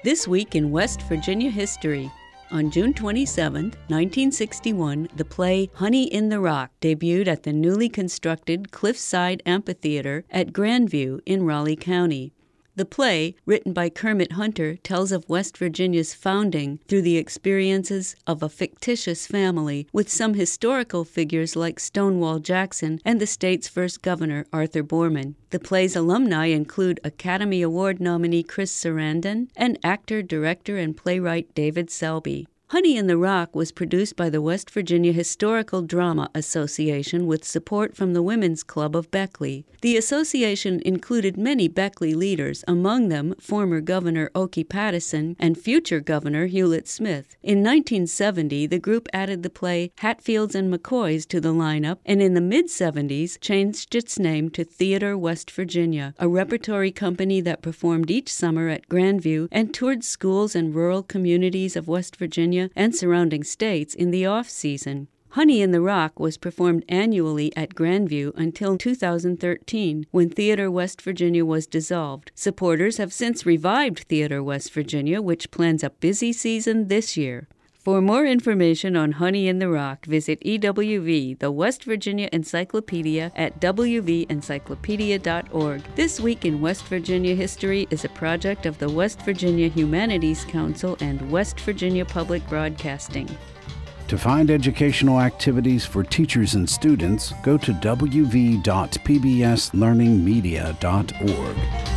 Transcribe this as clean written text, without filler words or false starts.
This week in West Virginia history. On June 27, 1961, the play Honey in the Rock debuted at the newly constructed Cliffside Amphitheater at Grandview in Raleigh County. The play, written by Kermit Hunter, tells of West Virginia's founding through the experiences of a fictitious family with some historical figures like Stonewall Jackson and the state's first governor, Arthur Borman. The play's alumni include Academy Award nominee Chris Sarandon and actor, director, and playwright David Selby. Honey in the Rock was produced by the West Virginia Historical Drama Association with support from the Women's Club of Beckley. The association included many Beckley leaders, among them former Governor Okie Pattison and future Governor Hewlett Smith. In 1970, the group added the play Hatfields and McCoys to the lineup, and in the mid-70s changed its name to Theater West Virginia, a repertory company that performed each summer at Grandview and toured schools and rural communities of West Virginia and surrounding states in the off-season. Honey in the Rock was performed annually at Grandview until 2013, when Theater West Virginia was dissolved. Supporters have since revived Theater West Virginia, which plans a busy season this year. For more information on Honey in the Rock, visit EWV, the West Virginia Encyclopedia, at wvencyclopedia.org. This Week in West Virginia History is a project of the West Virginia Humanities Council and West Virginia Public Broadcasting. To find educational activities for teachers and students, go to wv.pbslearningmedia.org.